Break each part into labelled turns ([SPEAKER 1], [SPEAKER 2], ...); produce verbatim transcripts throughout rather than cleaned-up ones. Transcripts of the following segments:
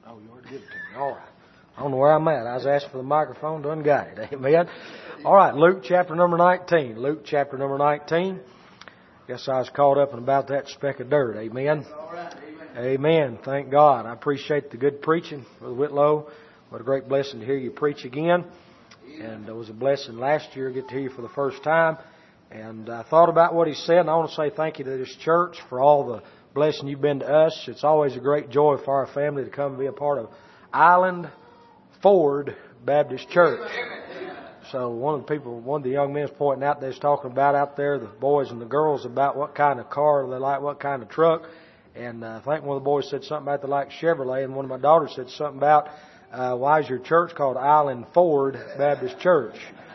[SPEAKER 1] Oh, you already give it to me. All right. I don't know where I'm at. I was asking for the microphone, done got it. Amen. All right, Luke chapter number nineteen. Luke chapter number nineteen. Guess I was caught up in about that speck of dirt. Amen.
[SPEAKER 2] All right. Amen.
[SPEAKER 1] Amen. Thank God. I appreciate the good preaching, Brother Whitlow. What a great blessing to hear you preach again. And it was a blessing last year to get to hear you for the first time. And I thought about what he said, and I want to say thank you to this church for all the blessing you've been to us. It's always a great joy for our family to come and be a part of Island Ford Baptist Church. So one of the people, one of the young men was pointing out, they was talking about out there, the boys and the girls, about what kind of car they like, what kind of truck. And uh, I think one of the boys said something about they like Chevrolet, and one of my daughters said something about, uh, why is your church called Island Ford Baptist Church?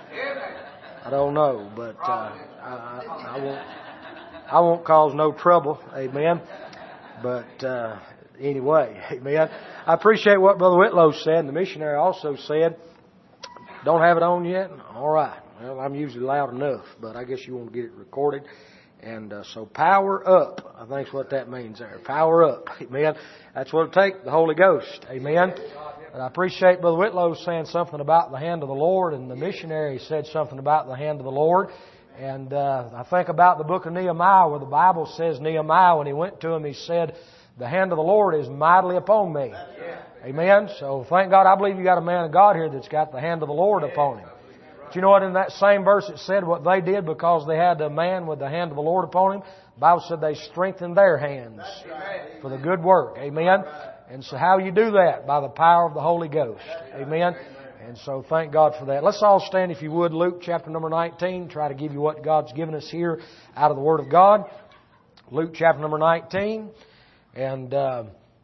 [SPEAKER 1] I don't know, but uh, I, I won't. I won't cause no trouble, amen. But uh, anyway, amen. I appreciate what Brother Whitlow said, and the missionary also said, "Don't have it on yet." All right. Well, I'm usually loud enough, but I guess you want to get it recorded. And uh, so, power up. I think's what that means there. Power up, amen. That's what it takes, the Holy Ghost, amen. But I appreciate Brother Whitlow saying something about the hand of the Lord, and the missionary said something about the hand of the Lord. And uh, I think about the book of Nehemiah, where the Bible says Nehemiah, when he went to him, he said, "The hand of the Lord is mightily upon me." Amen. So thank God, I believe you got a man of God here that's got the hand of the Lord upon him. But you know what? In that same verse it said what they did because they had a man with the hand of the Lord upon him. The Bible said they strengthened their hands for the good work. Amen. And so how you do that? By the power of the Holy Ghost. Amen. And so thank God for that. Let's all stand, if you would, Luke chapter number nineteen. Try to give you what God's given us here out of the Word of God. Luke chapter number nineteen. And uh,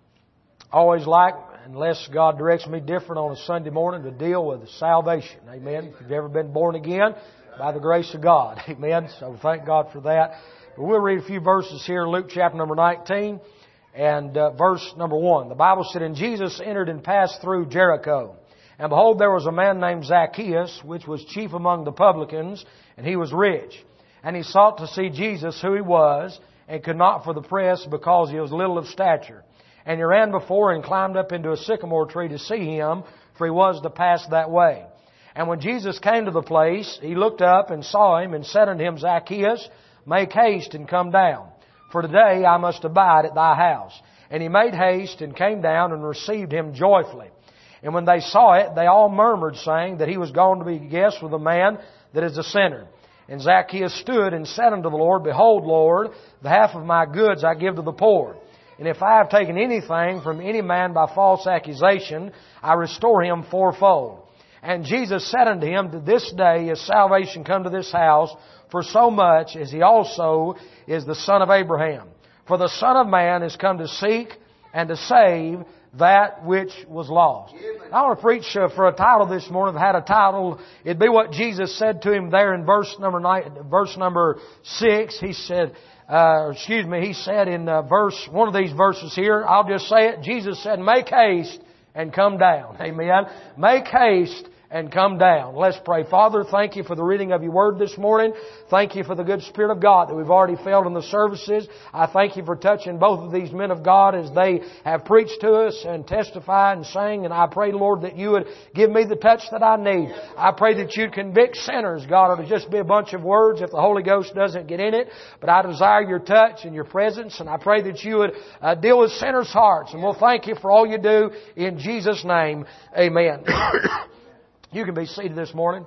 [SPEAKER 1] always like, unless God directs me different on a Sunday morning, to deal with salvation. Amen. If you've ever been born again, by the grace of God. Amen. So thank God for that. But we'll read a few verses here, Luke chapter number nineteen. And uh, verse number one. The Bible said, "And Jesus entered and passed through Jericho. And behold, there was a man named Zacchaeus, which was chief among the publicans, and he was rich. And he sought to see Jesus, who he was, and could not for the press, because he was little of stature. And he ran before and climbed up into a sycamore tree to see him, for he was to pass that way. And when Jesus came to the place, he looked up and saw him, and said unto him, Zacchaeus, make haste and come down, for today I must abide at thy house. And he made haste and came down and received him joyfully. And when they saw it, they all murmured, saying that he was gone to be guest with a man that is a sinner. And Zacchaeus stood and said unto the Lord, Behold, Lord, the half of my goods I give to the poor. And if I have taken anything from any man by false accusation, I restore him fourfold. And Jesus said unto him, To this day is salvation come to this house, for so much as he also is the son of Abraham. For the Son of Man is come to seek and to save that which was lost. I want to preach uh, for a title this morning. I've had a title. It'd be what Jesus said to him there in verse number nine, verse number six. He said, uh, excuse me, he said in uh, verse, one of these verses here, I'll just say it. Jesus said, make haste and come down. Amen. Make haste and come down. Let's pray. Father, thank you for the reading of your word this morning. Thank you for the good Spirit of God that we've already felt in the services. I thank you for touching both of these men of God as they have preached to us and testified and sang. And I pray, Lord, that you would give me the touch that I need. I pray that you'd convict sinners, God. It'll just be a bunch of words if the Holy Ghost doesn't get in it. But I desire your touch and your presence. And I pray that you would uh, deal with sinners' hearts. And we'll thank you for all you do in Jesus' name. Amen. You can be seated this morning.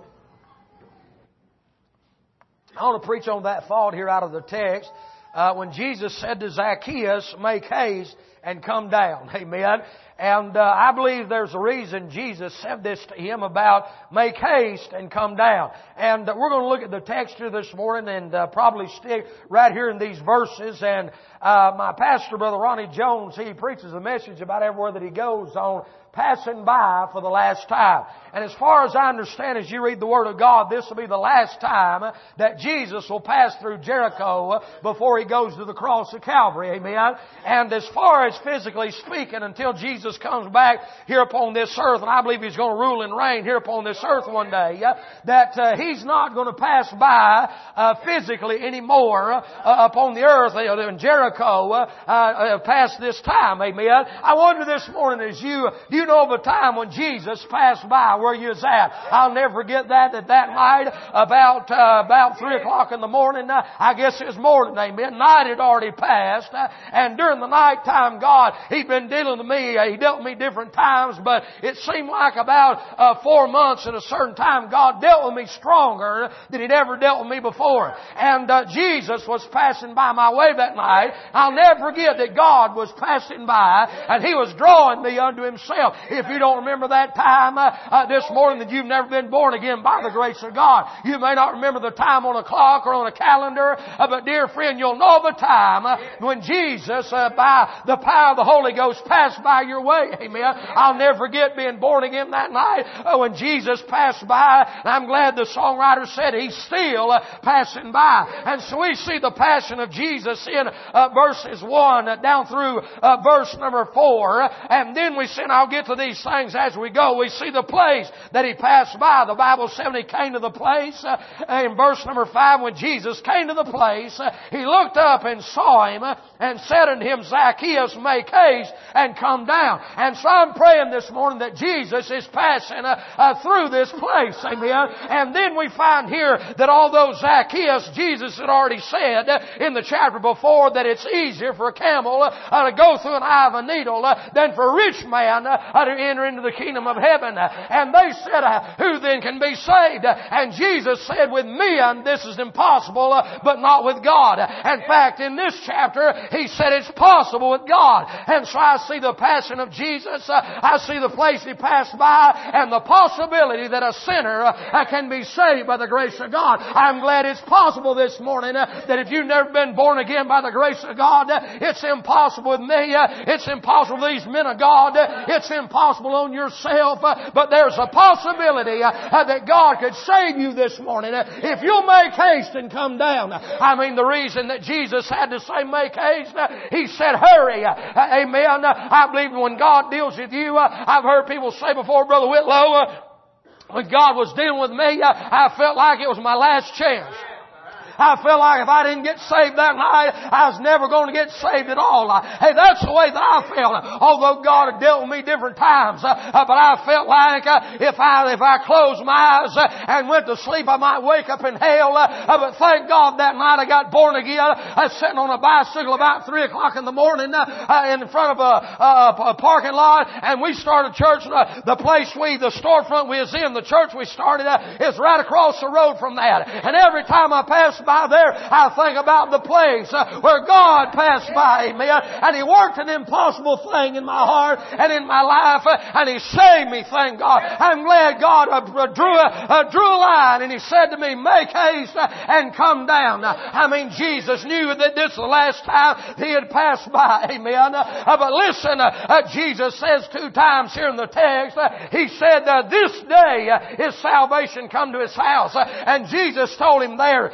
[SPEAKER 1] I want to preach on that thought here out of the text. Uh, when Jesus said to Zacchaeus, make haste and come down. Amen. And uh, I believe there's a reason Jesus said this to him about make haste and come down. And uh, we're going to look at the text here this morning and uh, probably stick right here in these verses. And uh, my pastor, Brother Ronnie Jones, he preaches a message about everywhere that he goes on passing by for the last time. And as far as I understand, as you read the Word of God, this will be the last time that Jesus will pass through Jericho before He goes to the cross of Calvary. Amen. And as far as wise physically speaking until Jesus comes back here upon this earth, and I believe He's going to rule and reign here upon this earth one day, uh, that uh, He's not going to pass by uh, physically anymore uh, upon the earth uh, in Jericho uh, uh, past this time. Amen. I wonder this morning, as you, do you know of a time when Jesus passed by where you was at? I'll never forget that, that that night about, uh, about three o'clock in the morning, uh, I guess it was more than amen. Night had already passed, uh, and during the night time, God, He'd been dealing with me. Uh, he dealt with me different times, but it seemed like about uh, four months at a certain time, God dealt with me stronger than He'd ever dealt with me before. And uh, Jesus was passing by my way that night. I'll never forget that God was passing by, and He was drawing me unto Himself. If you don't remember that time uh, uh, this morning, that you've never been born again by the grace of God. You may not remember the time on a clock or on a calendar, uh, but dear friend, you'll know the time uh, when Jesus, uh, by the power of the Holy Ghost, passed by your way. Amen. I'll never forget being born again that night uh, when Jesus passed by. And I'm glad the songwriter said He's still uh, passing by. And so we see the passion of Jesus in uh, verses one uh, down through uh, verse number four. And then we see, and I'll get to these things as we go, we see the place that He passed by. The Bible said when He came to the place, uh, in verse number five, when Jesus came to the place, uh, He looked up and saw him uh, and said unto him, Zacchaeus, make haste and come down. And so I'm praying this morning that Jesus is passing uh, uh, through this place. Amen. And then we find here that although Zacchaeus, Jesus had already said uh, in the chapter before that it's easier for a camel uh, to go through an eye of a needle uh, than for a rich man uh, to enter into the kingdom of heaven. And they said, uh, who then can be saved? And Jesus said, with men this is impossible, uh, but not with God. In fact, in this chapter, He said it's possible with God. And so I see the passion of Jesus. Uh, I see the place He passed by and the possibility that a sinner uh, can be saved by the grace of God. I'm glad it's possible this morning uh, that if you've never been born again by the grace of God, uh, it's impossible with me. Uh, it's impossible with these men of God. Uh, it's impossible on yourself. Uh, but there's a possibility uh, uh, that God could save you this morning uh, if you'll make haste and come down. I mean, the reason that Jesus had to say make haste, uh, He said hurry. Uh, amen. Uh, I believe when God deals with you, uh, I've heard people say before, Brother Whitlow, uh, when God was dealing with me, uh, I felt like it was my last chance. I felt like if I didn't get saved that night, I was never going to get saved at all. Hey, that's the way that I felt. Although God had dealt with me different times, uh, but I felt like uh, if I if I closed my eyes uh, and went to sleep, I might wake up in hell. Uh, but thank God that night I got born again. I was sitting on a bicycle about three o'clock in the morning uh, uh, in front of a, a, a parking lot, and we started church. Uh, the place we, the storefront we was in, the church we started uh, is right across the road from that. And every time I passed by there, I think about the place uh, where God passed by, amen, and He worked an impossible thing in my heart and in my life, uh, and He saved me, thank God. I'm glad God uh, drew, a, uh, drew a line, and He said to me, make haste uh, and come down. Uh, I mean, Jesus knew that this was the last time He had passed by, amen. Uh, but listen, uh, uh, Jesus says two times here in the text, uh, He said, uh, this day uh, is salvation come to His house. Uh, and Jesus told him there,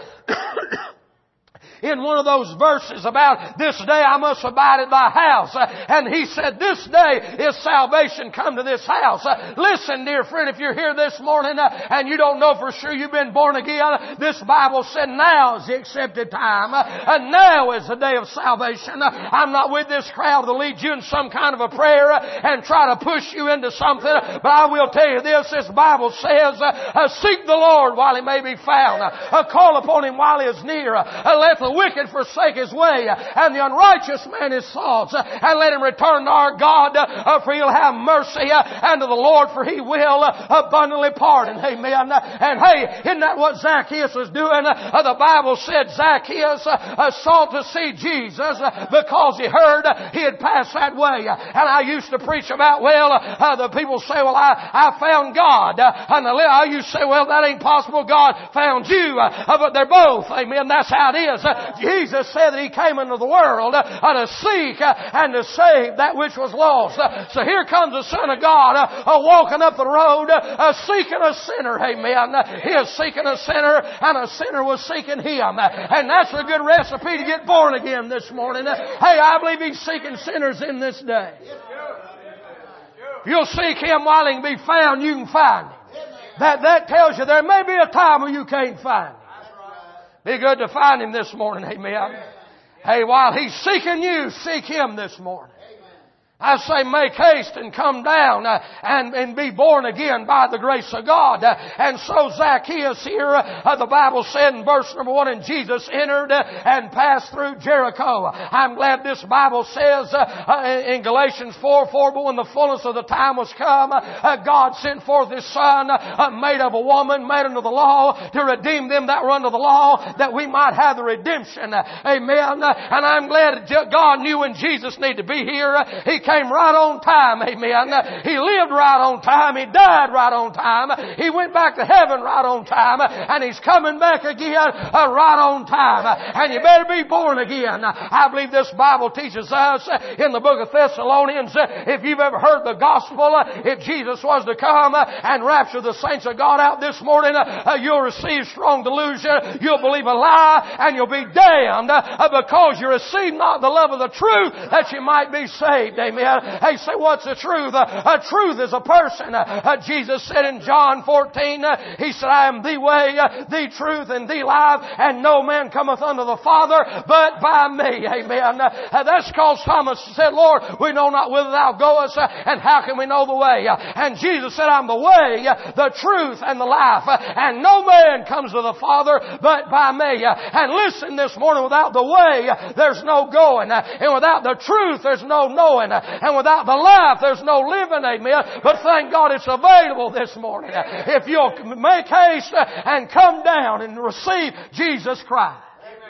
[SPEAKER 1] in one of those verses about this day I must abide at thy house. Uh, and He said, this day is salvation come to this house. Uh, listen, dear friend, if you're here this morning uh, and you don't know for sure you've been born again, this Bible said now is the accepted time. Uh, and now is the day of salvation. Uh, I'm not with this crowd to lead you in some kind of a prayer uh, and try to push you into something. But I will tell you this, this Bible says, uh, uh, seek the Lord while He may be found. Uh, call upon Him while He is near. Uh, let the wicked forsake his way, and the unrighteous man his thoughts, and let him return to our God, for He'll have mercy, and to the Lord, for He will abundantly pardon. Amen. And hey, isn't that what Zacchaeus was doing? The Bible said Zacchaeus sought to see Jesus because he heard He had passed that way. And I used to preach about, well, the people say, well, I, I found God. And I used to say, well, that ain't possible. God found you. But they're both. Amen. That's how it is. Jesus said that He came into the world to seek and to save that which was lost. So here comes the Son of God walking up the road seeking a sinner. Amen. He is seeking a sinner and a sinner was seeking Him. And that's a good recipe to get born again this morning. Hey, I believe He's seeking sinners in this day. If you'll seek Him while He can be found, you can find Him. That, that tells you there may be a time where you can't find Him. Be good to find Him this morning. Amen. Hey, while He's seeking you, seek Him this morning. I say make haste and come down uh, and, and be born again by the grace of God. Uh, and so Zacchaeus here, uh, the Bible said in verse number one, and Jesus entered uh, and passed through Jericho. I'm glad this Bible says uh, uh, in Galatians four four, but when the fullness of the time was come, uh, God sent forth His Son, uh, made of a woman, made under the law, to redeem them that were under the law, that we might have the redemption. Uh, amen. Uh, and I'm glad that God knew when Jesus needed to be here. Uh, he came right on time. Amen. He lived right on time. He died right on time. He went back to heaven right on time. And He's coming back again uh, right on time. And you better be born again. I believe this Bible teaches us in the book of Thessalonians, if you've ever heard the gospel, if Jesus was to come and rapture the saints of God out this morning, uh, you'll receive strong delusion. You'll believe a lie and you'll be damned uh, because you receive not the love of the truth that you might be saved. Amen. Hey, say, what's the truth? Uh, a truth is a person. Uh, uh, Jesus said in John fourteen, uh, He said, I am the way, uh, the truth, and the life, and no man cometh unto the Father but by me. Amen. Uh, that's because Thomas said, Lord, we know not whither Thou goest, uh, and how can we know the way? Uh, and Jesus said, I'm the way, uh, the truth, and the life, uh, and no man comes to the Father but by me. Uh, and listen this morning, without the way, uh, there's no going, uh, and without the truth, there's no knowing. Uh, And without the life, there's no living, amen. But thank God it's available this morning. If you'll make haste and come down and receive Jesus Christ.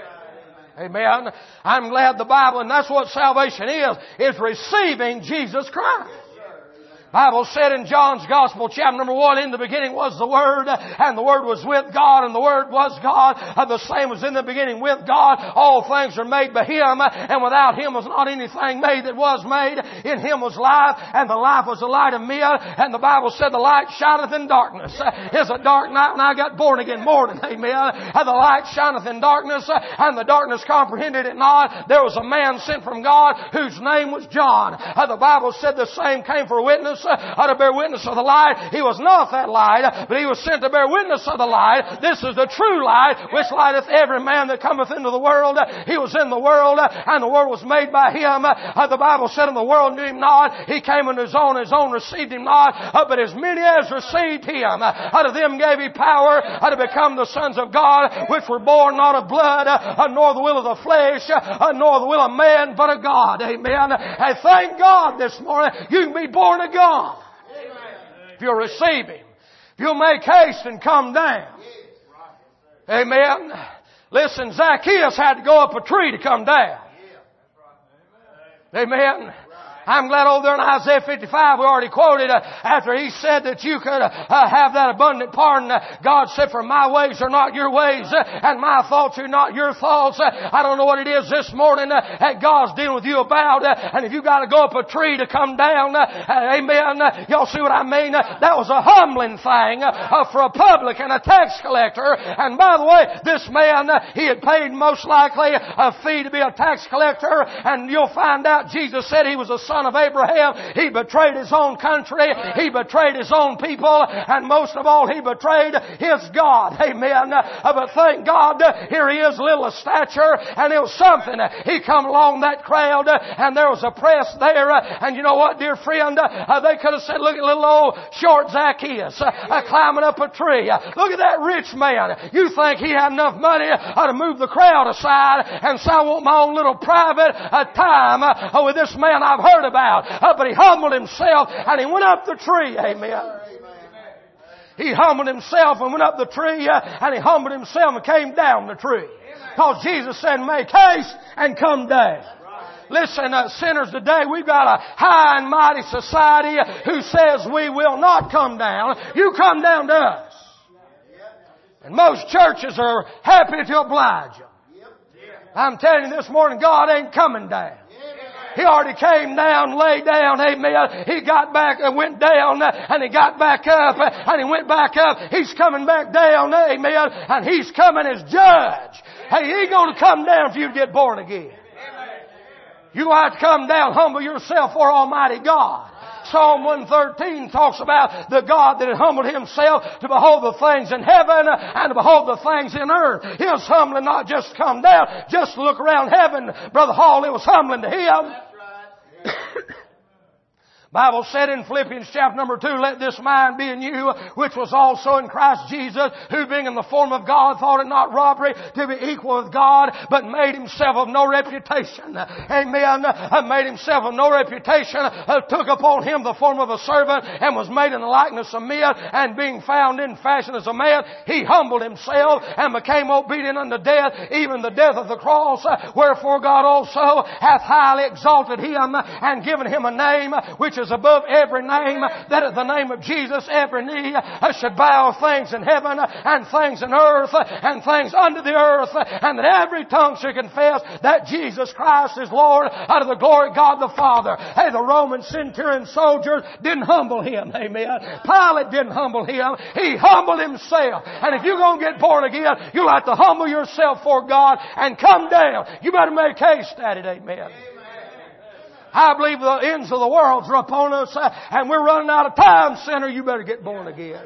[SPEAKER 1] Amen. I'm glad the Bible, and that's what salvation is, is receiving Jesus Christ. Bible said in John's Gospel, chapter number one, in the beginning was the Word, and the Word was with God, and the Word was God. And the same was in the beginning with God. All things are made by Him, and without Him was not anything made that was made. In Him was life, and the life was the light of men. And the Bible said the light shineth in darkness. It's a dark night when I got born again morning. Amen. And the light shineth in darkness, and the darkness comprehended it not. There was a man sent from God whose name was John. And the Bible said the same came for a witness, Uh, to bear witness of the light. He was not that light, but He was sent to bear witness of the light. This is the true light, which lighteth every man that cometh into the world. He was in the world, and the world was made by Him. Uh, the Bible said, and the world knew Him not. He came into His own, His own received Him not. Uh, but as many as received Him, uh, to them gave He power uh, to become the sons of God, which were born not of blood, uh, nor the will of the flesh, uh, nor the will of man, but of God. Amen. And thank God this morning you can be born of God. If you'll receive Him, if you'll make haste and come down. Amen. Listen, Zacchaeus had to go up a tree to come down. Amen. I'm glad over there in Isaiah fifty-five we already quoted uh, after He said that you could uh, uh, have that abundant pardon. Uh, God said, for my ways are not your ways, uh, and my thoughts are not your thoughts. Uh, I don't know what it is this morning uh, that God's dealing with you about. Uh, and if you got to go up a tree to come down, uh, uh, amen, uh, y'all see what I mean? Uh, that was a humbling thing uh, uh, for a publican, a tax collector. And by the way, this man, uh, he had paid most likely a fee to be a tax collector. And you'll find out Jesus said he was a son of Abraham. He betrayed his own country. He betrayed his own people. And most of all, he betrayed his God. Amen. Uh, but thank God, uh, here he is, little of stature, and it was something. He come along that crowd, uh, and there was a press there. Uh, and you know what, dear friend? Uh, they could have said, look at little old short Zacchaeus uh, uh, climbing up a tree. Uh, look at that rich man. You think he had enough money uh, to move the crowd aside and say, I want my own little private uh, time uh, with this man I've heard about. Uh, but he humbled himself and he went up the tree. Amen. He humbled himself and went up the tree, uh, and he humbled himself and came down the tree. Because Jesus said, make haste and come down. Listen, uh, sinners, today we've got a high and mighty society who says we will not come down. You come down to us. And most churches are happy to oblige them. I'm telling you this morning, God ain't coming down. He already came down, laid down, amen. He got back and went down, and He got back up, and He went back up. He's coming back down, amen. And He's coming as judge. Hey, He ain't going to come down for you to get born again. You're going to have to come down, humble yourself for Almighty God. Psalm one thirteen talks about the God that had humbled Himself to behold the things in heaven and to behold the things in earth. His humbling not just to come down, just to look around heaven. Brother Hall, it was humbling to Him. Bible said in Philippians chapter number two, let this mind be in you, which was also in Christ Jesus, who being in the form of God, thought it not robbery to be equal with God, but made Himself of no reputation. Amen. Made Himself of no reputation, took upon Him the form of a servant, and was made in the likeness of men, and being found in fashion as a man, He humbled Himself, and became obedient unto death, even the death of the cross. Wherefore God also hath highly exalted Him, and given Him a name which is above every name, that at the name of Jesus every knee should bow, things in heaven and things in earth and things under the earth, and that every tongue should confess that Jesus Christ is Lord, out of the glory of God the Father. Hey, the Roman centurion soldiers didn't humble Him. Amen. Pilate didn't humble Him. He humbled Himself. And if you're going to get born again, you'll have to humble yourself for God and come down. You better make haste at it. Amen. I believe the ends of the world are upon us, and we're running out of time, sinner. You better get born again.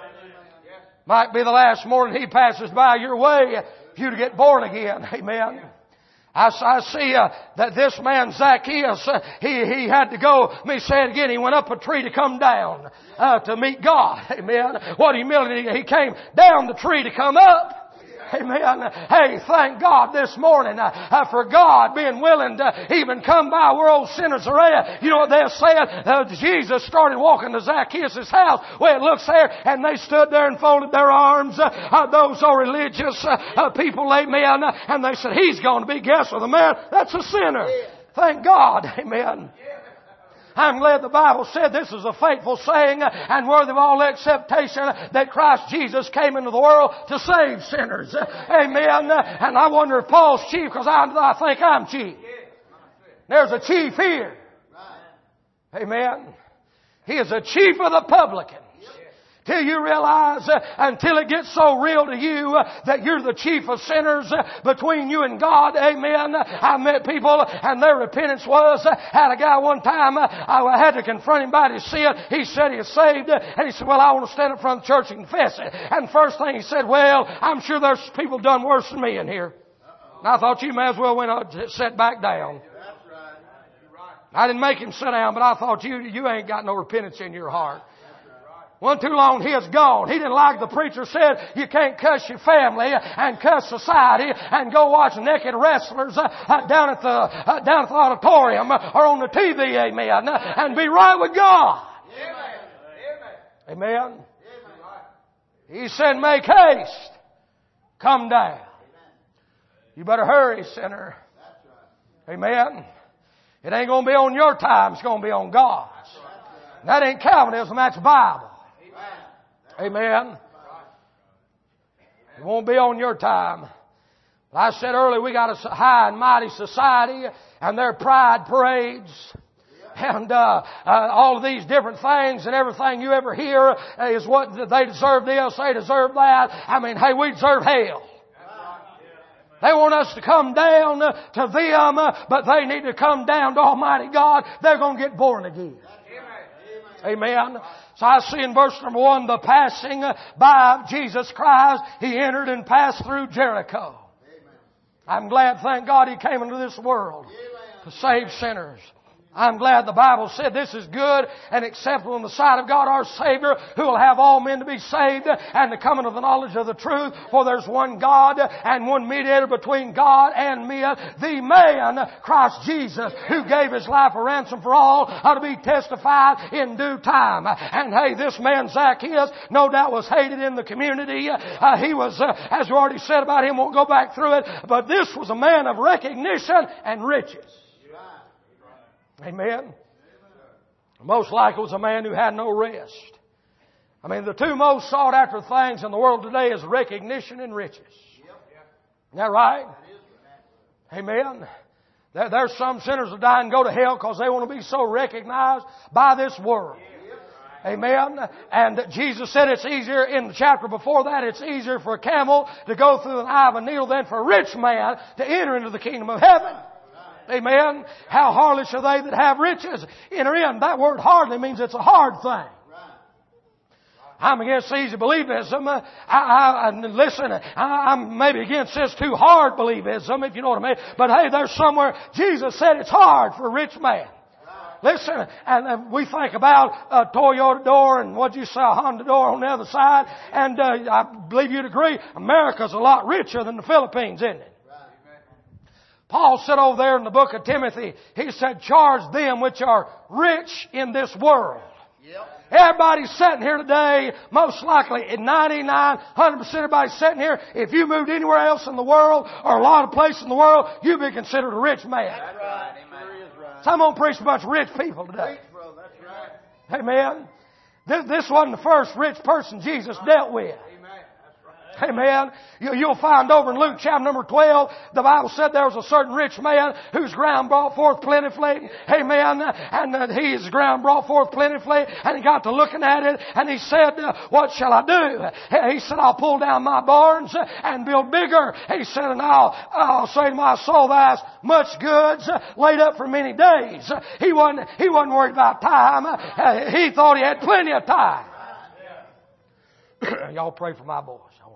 [SPEAKER 1] Might be the last morning He passes by your way for you to get born again. Amen. I, I see uh, that this man Zacchaeus, uh, he he had to go. Let me say it again. He went up a tree to come down uh, to meet God. Amen. What humility! He came down the tree to come up. Amen. Hey, thank God this morning uh, uh, for God being willing to even come by where old sinners are at. You know what they're saying? Uh, Jesus started walking to Zacchaeus' house. Well, it looks there, and they stood there and folded their arms. Uh, uh, those are religious uh, uh, people, amen. Uh, and they said, He's going to be guest with a man that's a sinner. Thank God. Amen. I'm glad the Bible said this is a faithful saying and worthy of all acceptation that Christ Jesus came into the world to save sinners. Amen. And I wonder if Paul's chief, because I, I think I'm chief. There's a chief here. Amen. He is a chief of the publicans. Till you realize, uh, until it gets so real to you uh, that you're the chief of sinners uh, between you and God. Amen. I met people and their repentance was, uh, had a guy one time, uh, I had to confront him about his sin. He said he was saved uh, and he said, well, I want to stand up front of the church and confess it. And first thing he said, well, I'm sure there's people done worse than me in here. And I thought you may as well went on, sit back down. I didn't make him sit down, but I thought you, you ain't got no repentance in your heart. One too long, he is gone. He didn't like the preacher said you can't cuss your family and cuss society and go watch naked wrestlers uh, uh, down at the uh, down at the auditorium or on the T V, amen, and be right with God. Amen. Amen. He said, make haste. Come down. You better hurry, sinner. Amen. It ain't going to be on your time. It's going to be on God's. That ain't Calvinism. That's Bible. Amen. It won't be on your time. Like I said earlier, we got a high and mighty society and their pride parades. And uh, uh, all of these different things and everything you ever hear is what they deserve this, they deserve that. I mean, hey, we deserve hell. They want us to come down to them, but they need to come down to Almighty God. They're going to get born again. Amen. So I see in verse number one, the passing by of Jesus Christ. He entered and passed through Jericho. I'm glad, thank God, He came into this world to save sinners. I'm glad the Bible said this is good and acceptable in the sight of God our Savior, who will have all men to be saved and to come into the knowledge of the truth. For there's one God and one mediator between God and men, the man, Christ Jesus, who gave His life a ransom for all, ought to be testified in due time. And hey, this man Zacchaeus, no doubt was hated in the community. Uh, he was, uh, as we already said about him, won't go back through it, but this was a man of recognition and riches. Amen. Most likely it was a man who had no rest. I mean, the two most sought after things in the world today is recognition and riches. Isn't that right? Amen. There, there's some sinners that die and go to hell because they want to be so recognized by this world. Amen. And Jesus said it's easier, in the chapter before that, it's easier for a camel to go through an eye of a needle than for a rich man to enter into the kingdom of heaven. Amen. How hardly shall they that have riches enter in? That word hardly means it's a hard thing. I'm against easy believism. I, I, I listen, I, I'm maybe against this too hard believism, if you know what I mean. But hey, there's somewhere Jesus said it's hard for a rich man. Listen, and we think about a Toyota door and what'd you say, a Honda door on the other side. And uh, I believe you'd agree, America's a lot richer than the Philippines, isn't it? Paul said over there in the book of Timothy, he said, charge them which are rich in this world. Yep. Everybody's sitting here today, most likely in ninety-nine, one hundred percent everybody sitting here, if you moved anywhere else in the world or a lot of places in the world, you'd be considered a rich man. That's right. So I'm going to preach a bunch of rich people today. Amen. This, this wasn't the first rich person Jesus dealt with. Amen. You, you'll find over in Luke chapter number twelve, the Bible said there was a certain rich man whose ground brought forth plentifully. Amen. And uh, his ground brought forth plentifully. And he got to looking at it and he said, uh, what shall I do? He said, I'll pull down my barns and build bigger. He said, and I'll, I'll say to my soul, thou hast much goods laid up for many days. He wasn't, he wasn't worried about time. Uh, he thought he had plenty of time. Y'all pray for my boys.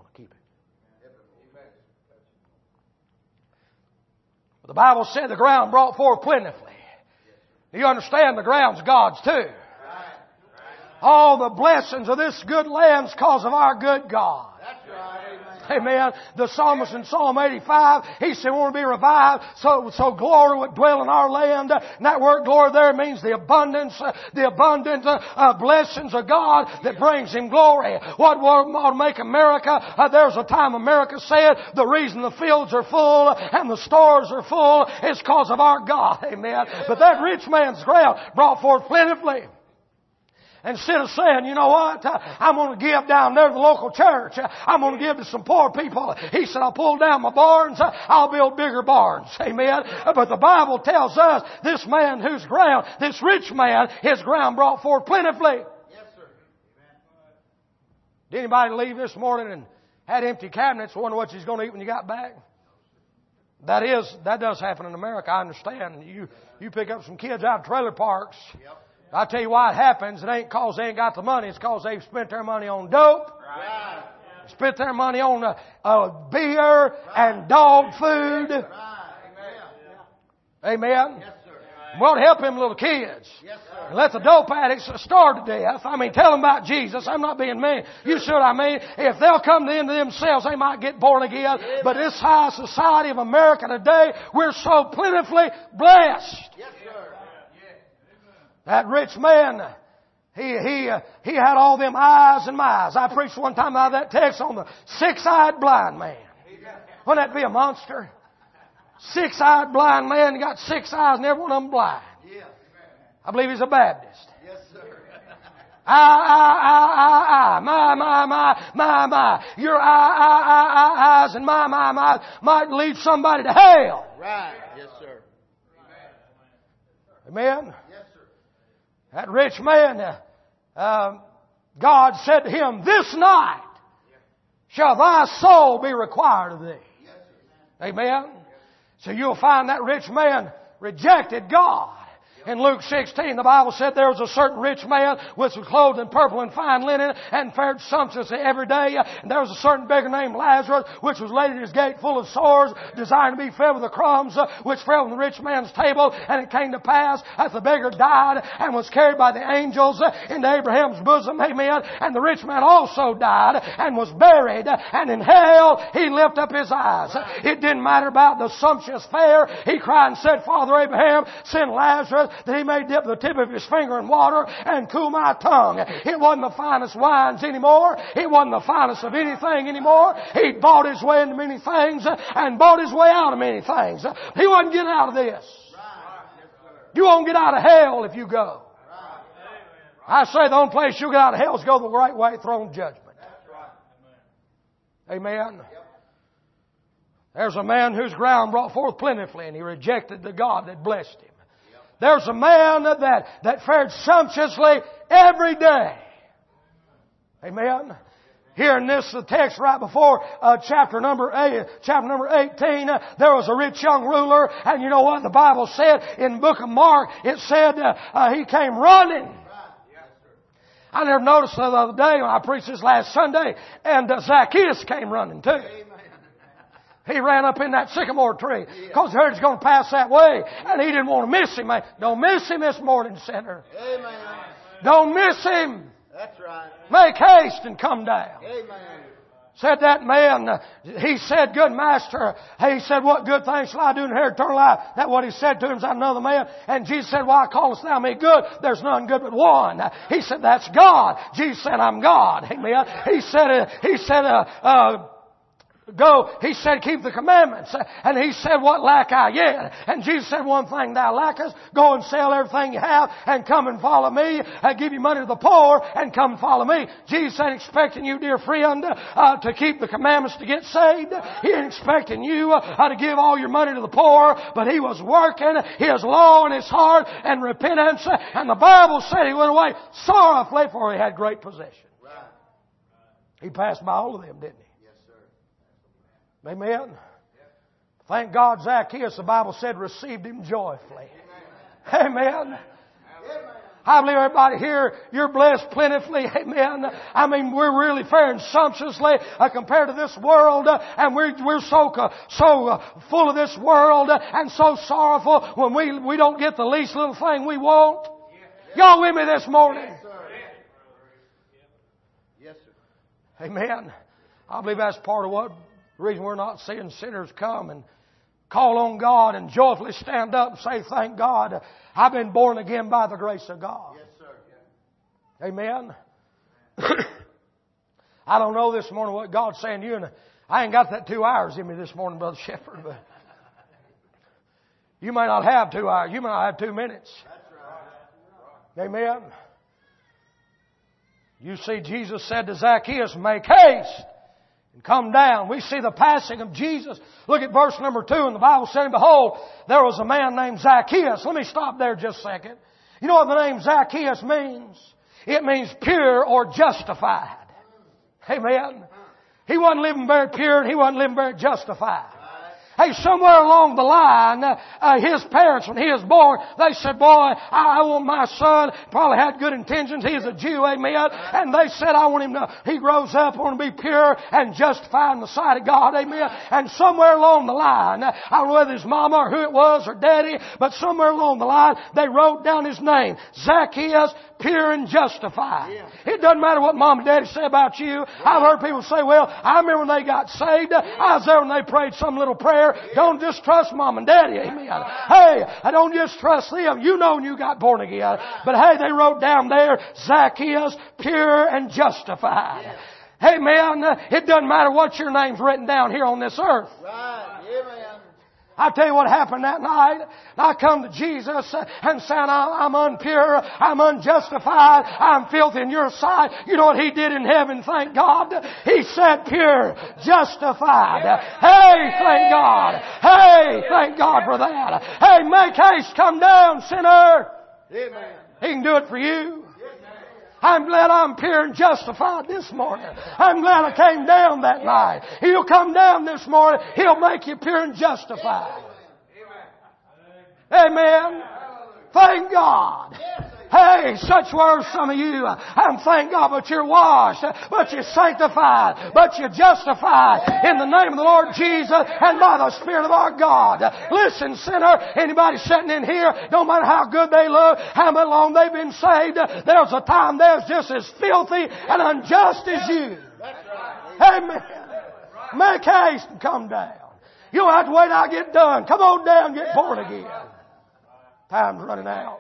[SPEAKER 1] The Bible said the ground brought forth plentifully. You understand the ground's God's too. All the blessings of this good land's because of our good God. Amen. The psalmist in Psalm eighty-five, he said, we want to be revived, so, so glory would dwell in our land. And that word glory there means the abundance, uh, the abundant uh, uh, blessings of God that brings Him glory. What will make America? Uh, there's a time America said the reason the fields are full and the stores are full is because of our God. Amen. But that rich man's ground brought forth plentifully. Instead of saying, you know what, I'm going to give down there to the local church. I'm going to give to some poor people. He said, I'll pull down my barns. I'll build bigger barns. Amen. But the Bible tells us this man whose ground, this rich man, his ground brought forth plentifully. Yes, sir. Did anybody leave this morning and had empty cabinets, wonder what you're going to eat when you got back? That is, that does happen in America. I understand. You, you pick up some kids out of trailer parks. Yep. I tell you why it happens. It ain't cause they ain't got the money. It's cause they've spent their money on dope. Right. Spent their money on uh, uh, beer right. and dog food. Right. Amen. Amen. Yes, sir. We want to help them little kids. Yes, sir. And let the dope addicts starve to death. I mean, tell them about Jesus. I'm not being mean. You see what I mean? If they'll come to the end of themselves, they might get born again. Yes, but this high society of America today, we're so plentifully blessed. Yes, sir. That rich man, he he uh, he had all them eyes and my eyes. I preached one time out of that text on the six-eyed blind man. Wouldn't that be a monster? Six-eyed blind man, he got six eyes and every one of them blind. I believe he's a Baptist. Yes, sir. I, I, I, I, I, my, my, my, my, my. Your I, I, I, I, eyes and my, my, my might lead somebody to hell. Right. Yes, sir. Amen. That rich man, uh, uh, God said to him, this night shall thy soul be required of thee. Amen. So you'll find that rich man rejected God. In Luke sixteen, the Bible said there was a certain rich man which was clothed in purple and fine linen and fared sumptuously every day. And there was a certain beggar named Lazarus which was laid at his gate full of sores, desiring to be fed with the crumbs which fell from the rich man's table. And it came to pass that the beggar died and was carried by the angels into Abraham's bosom. Amen. And the rich man also died and was buried. And in hell he lifted up his eyes. It didn't matter about the sumptuous fare. He cried and said, Father Abraham, send Lazarus that he may dip the tip of his finger in water and cool my tongue. It wasn't the finest wines anymore. It wasn't the finest of anything anymore. He bought his way into many things and bought his way out of many things. He wasn't getting out of this. You won't get out of hell if you go. I say the only place you'll get out of hell is go the right way, throne judgment. Amen. There's a man whose ground brought forth plentifully, and he rejected the God that blessed him. There's a man that, that fared sumptuously every day. Amen. Here in this the text right before uh, chapter number eight, chapter number eighteen, uh, there was a rich young ruler, and you know what the Bible said in the book of Mark? It said uh, uh, he came running. I never noticed the other day when I preached this last Sunday, and uh, Zacchaeus came running too. He ran up in that sycamore tree because he heard he's going to pass that way, and he didn't want to miss him. Don't miss him this morning, sinner.
[SPEAKER 2] Amen.
[SPEAKER 1] Don't miss him.
[SPEAKER 2] That's right.
[SPEAKER 1] Make haste and come down.
[SPEAKER 2] Amen.
[SPEAKER 1] Said that man, uh, he said, good master, he said, what good things shall I do in here eternal life? That's what he said to him, said another man. And Jesus said, why callest thou me good? There's none good but one. He said, that's God. Jesus said, I'm God. Amen. He said, uh, he said, uh, uh, Go, he said, keep the commandments. And he said, what lack I yet? And Jesus said, one thing thou lackest, go and sell everything you have and come and follow me. I give you money to the poor and come and follow me. Jesus ain't expecting you, dear friend, uh, to keep the commandments to get saved. He ain't expecting you uh, to give all your money to the poor, but he was working his law in his heart and repentance. And the Bible said he went away sorrowfully, for he had great possession. He passed by all of them, didn't he? Amen. Thank God Zacchaeus, the Bible said, received him joyfully. Amen. I believe everybody here, you're blessed plentifully. Amen. I mean, we're really faring sumptuously uh, compared to this world. Uh, and we're, we're so, uh, so uh, full of this world uh, and so sorrowful when we, we don't get the least little thing we want. Y'all with me this morning?
[SPEAKER 2] Yes, sir.
[SPEAKER 1] Amen. I believe that's part of what the reason we're not seeing sinners come and call on God and joyfully stand up and say, thank God, I've been born again by the grace of God.
[SPEAKER 2] Yes, sir.
[SPEAKER 1] Amen. I don't know this morning what God's saying to you, and I ain't got that two hours in me this morning, Brother Shepherd, but you may not have two hours. You may not have two minutes.
[SPEAKER 2] That's right.
[SPEAKER 1] Amen. You see, Jesus said to Zacchaeus, make haste and come down. We see the passing of Jesus. Look at verse number two, and the Bible said, behold, there was a man named Zacchaeus. Let me stop there just a second. You know what the name Zacchaeus means? It means pure or justified. Amen. He wasn't living very pure and he wasn't living very justified. Hey, somewhere along the line, uh, his parents, when he was born, they said, boy, I, I want my son, probably had good intentions, he is a Jew, amen, and they said, I want him to, he grows up, I want to be pure and justified in the sight of God, amen, and somewhere along the line, I don't know whether his mama or who it was or daddy, but somewhere along the line, they wrote down his name, Zacchaeus, pure and justified. Yeah. It doesn't matter what mom and daddy say about you. Yeah. I've heard people say, well, I remember when they got saved. Yeah. I was there when they prayed some little prayer. Yeah. Don't just trust mom and daddy. Amen. Hey, I don't just trust them. You know when you got born again. Right. But hey, they wrote down there, Zacchaeus, pure and justified. Yeah. Amen. It doesn't matter what your name's written down here on this earth.
[SPEAKER 2] Right. Amen.
[SPEAKER 1] I tell you what happened that night. I come to Jesus and said, I'm unpure, I'm unjustified, I'm filthy in your sight. You know what He did in heaven, thank God? He said pure, justified. Hey, thank God. Hey, thank God for that. Hey, make haste, come down, sinner.
[SPEAKER 2] Amen.
[SPEAKER 1] He can do it for you. I'm glad I'm pure and justified this morning. I'm glad I came down that night. He'll come down this morning. He'll make you pure and justified. Amen. Thank God. Hey, such were some of you. And thank God, but you're washed, but you're sanctified, but you're justified in the name of the Lord Jesus and by the Spirit of our God. Listen, sinner, anybody sitting in here, no matter how good they look, how long they've been saved, there's a time there's just as filthy and unjust as you. Amen. Make haste and come down. You don't have to wait till I get done. Come on down and get born again. Time's running out.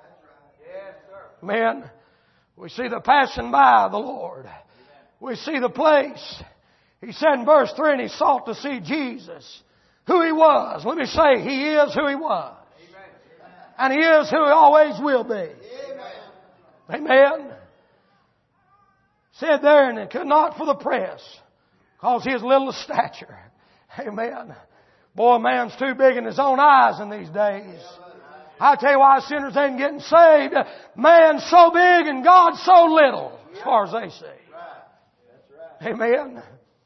[SPEAKER 1] Amen. We see the passing by of the Lord. We see the place. He said in verse three, and he sought to see Jesus, who He was. Let me say, He is who He was. And He is who He always will be. Amen. Said there, and it could not for the press, because He is little of stature. Amen. Boy, man's too big in his own eyes in these days. I tell you why sinners ain't getting saved. Man's so big and God's so little, as far as they say. Amen.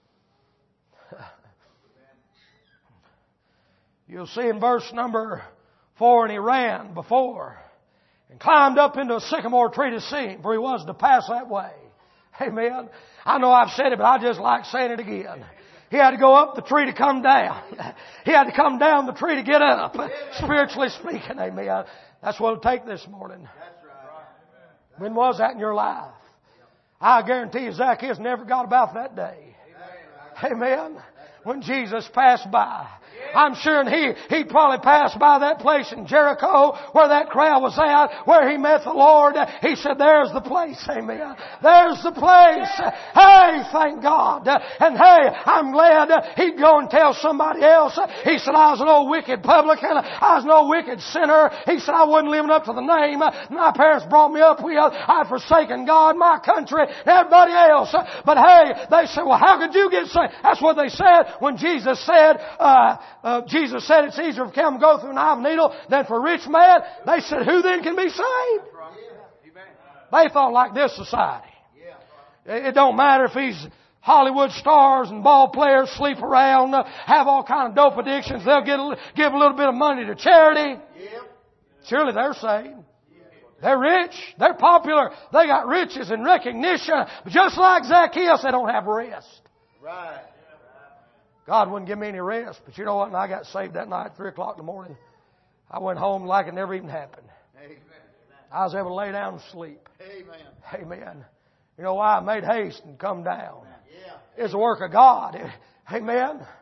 [SPEAKER 1] You'll see in verse number four, and he ran before and climbed up into a sycamore tree to see him, for he was to pass that way. Amen. I know I've said it, but I just like saying it again. He had to go up the tree to come down. He had to come down the tree to get up. Spiritually speaking, amen. That's what it'll take this morning. When was that in your life? I guarantee you Zacchaeus never got about that day. Amen. When Jesus passed by. I'm sure he, he probably passed by that place in Jericho where that crowd was at, where he met the Lord. He said, there's the place. Amen. There's the place. Hey, thank God. And hey, I'm glad he'd go and tell somebody else. He said, I was an old wicked publican. I was an old wicked sinner. He said, I wasn't living up to the name my parents brought me up with. I'd forsaken God, my country, and everybody else. But hey, they said, well, how could you get saved? That's what they said when Jesus said, uh, Uh, Jesus said it's easier for camel to go through an eye of a needle than for a rich man. They said, who then can be saved? They thought like this society. It, it don't matter if he's Hollywood stars and ball players, sleep around, uh, have all kind of dope addictions. They'll get a, give a little bit of money to charity. Surely they're saved. They're rich. They're popular. They got riches and recognition. But just like Zacchaeus, they don't have rest.
[SPEAKER 2] Right.
[SPEAKER 1] God wouldn't give me any rest. But you know what? When I got saved that night at three o'clock in the morning, I went home like it never even happened.
[SPEAKER 2] Amen.
[SPEAKER 1] I was able to lay down and sleep.
[SPEAKER 2] Amen.
[SPEAKER 1] Amen. You know why? I made haste and come down.
[SPEAKER 2] Yeah.
[SPEAKER 1] It's the work of God. Amen.
[SPEAKER 2] Yeah. Amen.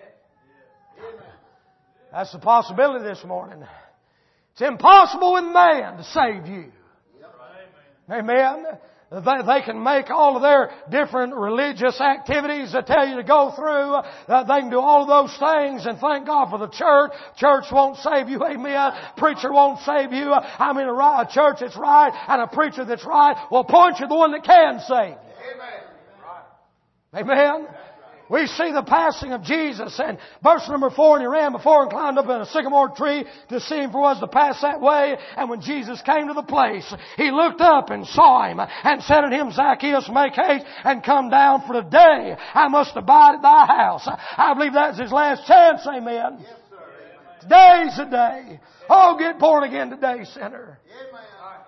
[SPEAKER 1] That's the possibility this morning. It's impossible with man to save you. Amen. They, they can make all of their different religious activities that tell you to go through. Uh, they can do all of those things, and thank God for the church. Church won't save you. Amen. Preacher won't save you. I'm in a, a church that's right and a preacher that's right will point you to the one that can save you. Amen. Amen. We see the passing of Jesus, and verse number four, and he ran before and climbed up in a sycamore tree to see him, for was to pass that way. And when Jesus came to the place, he looked up and saw him and said unto him, Zacchaeus, make haste and come down, for today I must abide at thy house. I believe that's his last chance. Amen.
[SPEAKER 2] Yes, sir.
[SPEAKER 1] Today's the day. Oh, get born again today, sinner.
[SPEAKER 2] Amen.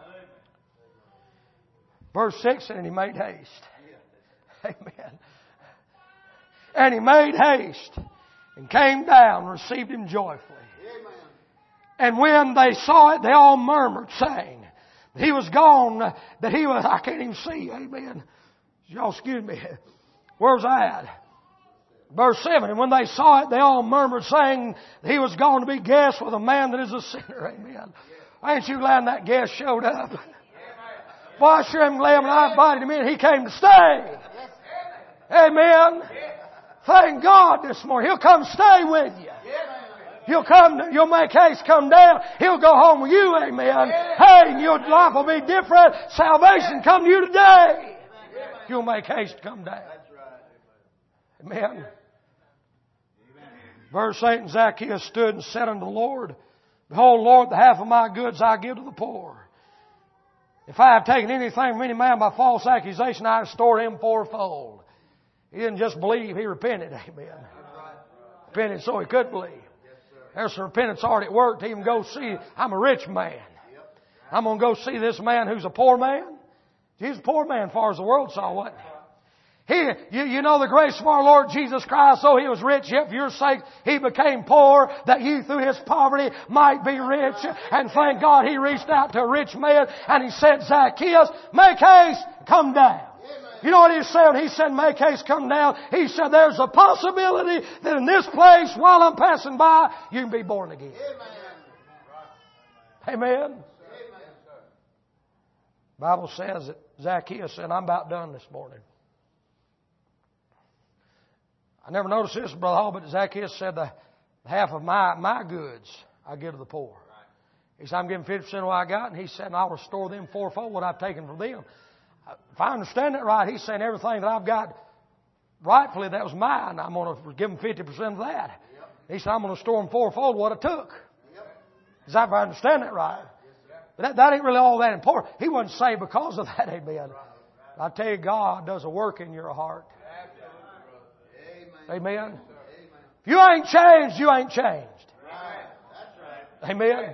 [SPEAKER 1] Verse six, and he made haste. Amen. And he made haste and came down and received him joyfully.
[SPEAKER 2] Amen.
[SPEAKER 1] And when they saw it, they all murmured, saying that he was gone, that he was, I can't even see. Amen. Y'all excuse me. Where's I at? Verse seven, and when they saw it, they all murmured, saying that he was gone to be guest with a man that is a sinner. Amen. Ain't you glad that guest showed up? Boy, I sure am glad when I invited him in, he came to stay. Amen. Thank God this morning. He'll come stay with you. He'll come, you'll make haste come down. He'll go home with you. Amen. Hey, your life will be different. Salvation come to you today. You'll make haste come down. Amen. Verse eight, and Zacchaeus stood and said unto the Lord, Behold, Lord, the half of my goods I give to the poor. If I have taken anything from any man by false accusation, I restore him fourfold. He didn't just believe, he repented. Amen. Repented so he could believe. There's some repentance already at work to even go see, I'm a rich man. I'm going to go see this man who's a poor man. He's a poor man as far as the world saw, wasn't he? He, you, you know the grace of our Lord Jesus Christ, though he was rich, yet for your sake he became poor, that you through his poverty might be rich. And thank God he reached out to a rich man and he said, Zacchaeus, make haste, come down. You know what he said? He said, make haste, come down. He said, there's a possibility that in this place, while I'm passing by, you can be born again. Amen. Amen. The Bible says that Zacchaeus said, I'm about done this morning. I never noticed this, Brother Hall, but Zacchaeus said the half of my, my goods I give to the poor. He said, I'm giving fifty percent of what I got, and he said, and I'll restore them fourfold what I've taken from them. If I understand it right, he's saying everything that I've got rightfully that was mine. I'm going to give him fifty percent of that. Yep. He said, I'm going to store him fourfold what it took. Yep. Does I understand that right? Yes, but that, that ain't really all that important. He wasn't saved because of that, amen. Right, right. I tell you, God does a work in your heart. Amen. Amen. If you ain't changed, you ain't changed. Right. That's right. Amen.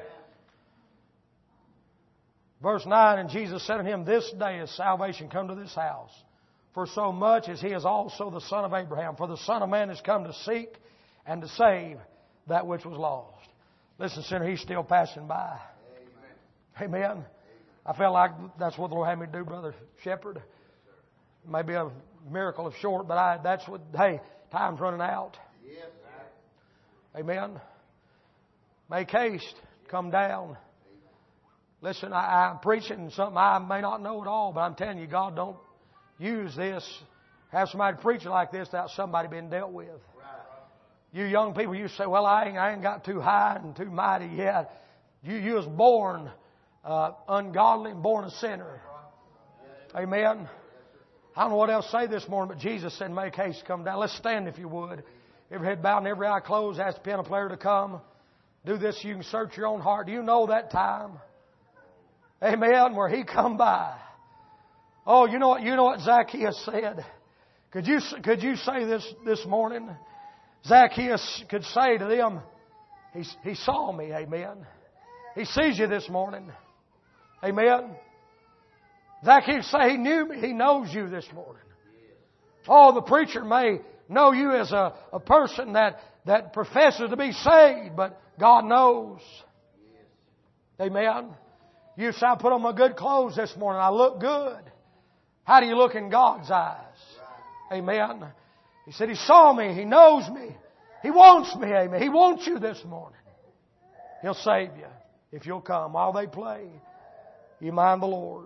[SPEAKER 1] Verse nine, and Jesus said unto him, this day is salvation come to this house. For so much as he is also the son of Abraham. For the Son of Man has come to seek and to save that which was lost. Listen, sinner, he's still passing by. Amen. Amen. I felt like that's what the Lord had me do, Brother Shepherd. Maybe a miracle of short, but I, that's what, hey, time's running out. Yes. Amen. Make haste. Come down. Listen, I, I'm preaching something I may not know at all, but I'm telling you, God don't use this. Have somebody preach like this without somebody being dealt with. You young people, you say, well, I ain't, I ain't got too high and too mighty yet. You, you was born uh, ungodly and born a sinner. Amen. I don't know what else to say this morning, but Jesus said, make haste, come down. Let's stand if you would. Every head bowed and every eye closed. Ask the piano player to come. Do this so you can search your own heart. Do you know that time? Amen. Where he come by. Oh, you know what? You know what Zacchaeus said. Could you could you say this this morning? Zacchaeus could say to them, he he saw me. Amen. He sees you this morning. Amen. Zacchaeus say he knew me. He knows you this morning. Oh, the preacher may know you as a, a person that, that professes to be saved, but God knows. Amen. You say, I put on my good clothes this morning. I look good. How do you look in God's eyes? Amen. He said he saw me. He knows me. He wants me. Amen. He wants you this morning. He'll save you if you'll come. While they play, you mind the Lord.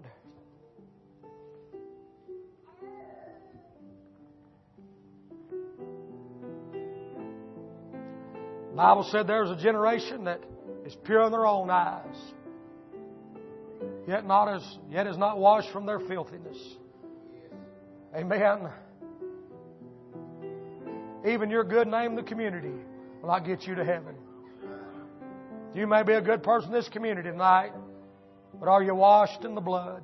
[SPEAKER 1] The Bible said there's a generation that is pure in their own eyes, yet not as yet is not washed from their filthiness. Amen. Even your good name in the community will not get you to heaven. You may be a good person in this community tonight, but are you washed in the blood?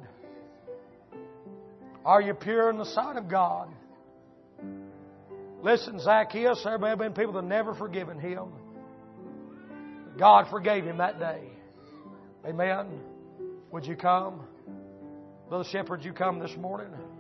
[SPEAKER 1] Are you pure in the sight of God? Listen, Zacchaeus, there may have been people that never forgiven him. God forgave him that day. Amen. Would you come? Brother Shepherd, would you come this morning?